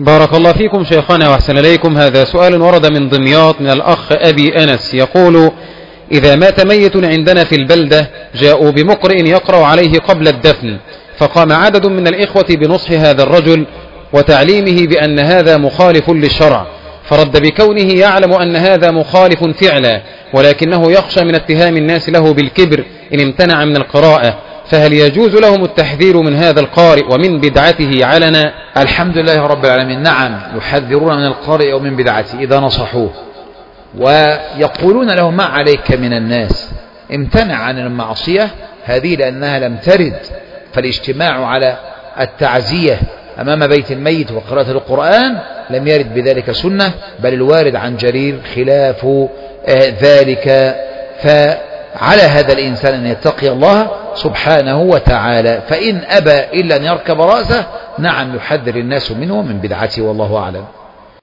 بارك الله فيكم شيخنا وأحسن إليكم. هذا سؤال ورد من دمياط من الأخ أبي أنس يقول: إذا مات ميت عندنا في البلدة جاءوا بمقرئ يقرأ عليه قبل الدفن، فقام عدد من الإخوة بنصح هذا الرجل وتعليمه بأن هذا مخالف للشرع، فرد بكونه يعلم أن هذا مخالف فعلا، ولكنه يخشى من اتهام الناس له بالكبر إن امتنع من القراءة، فهل يجوز لهم التحذير من هذا القارئ ومن بدعته علنا؟ الحمد لله رب العالمين. نعم، يحذرون من القارئ ومن بدعته إذا نصحوه، ويقولون له ما عليك من الناس، امتنع عن المعصية هذه لأنها لم ترد، فالاجتماع على التعزية أمام بيت الميت وقراءة القرآن لم يرد بذلك سنة، بل الوارد عن جرير خلاف ذلك. فعلى هذا الإنسان أن يتقي الله سبحانه وتعالى، فإن أبى إلا أن يركب رأسه نعم يحذر الناس منه ومن بدعته، والله أعلم.